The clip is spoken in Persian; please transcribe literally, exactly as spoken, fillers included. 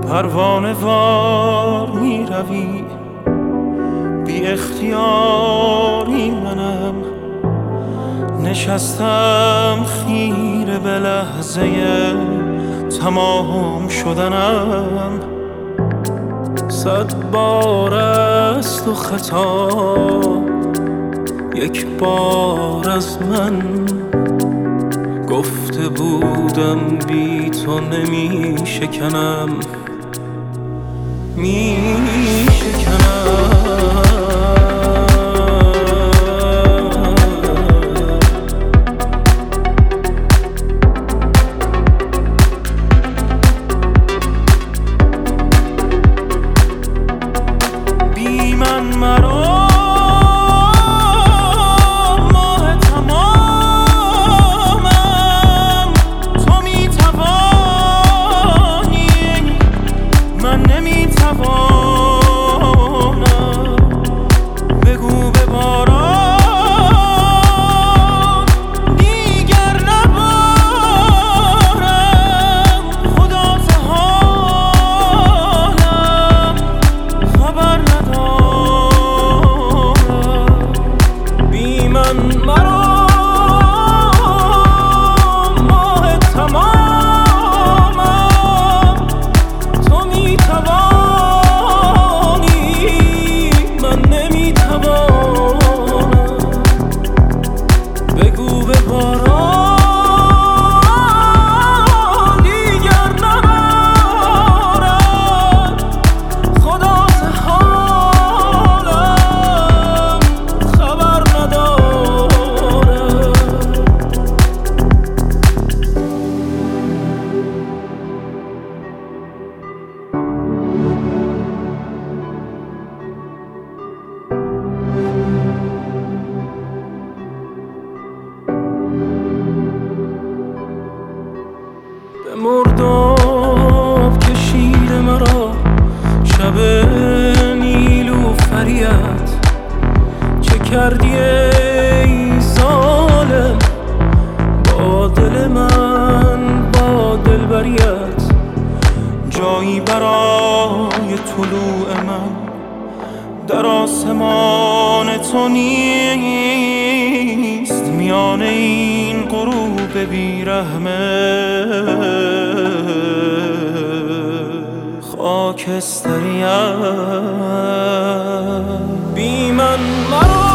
پروانه وار می روی، بی اختیاری منم نشستم خیره به لحظه تمام شدنم. صد بار است و خطا یک بار از من، گفته بودم بی تو نمی شکنم می شکنم. بی من مرا مرداب کشید مرا شب نیلوفریت، چه کردی ای ظالم با دل من با دلبریت؟ جایی برای طلوع من در آسمان تو نیست، میان این غروب بیرحمه خاکستریت. بی من مرا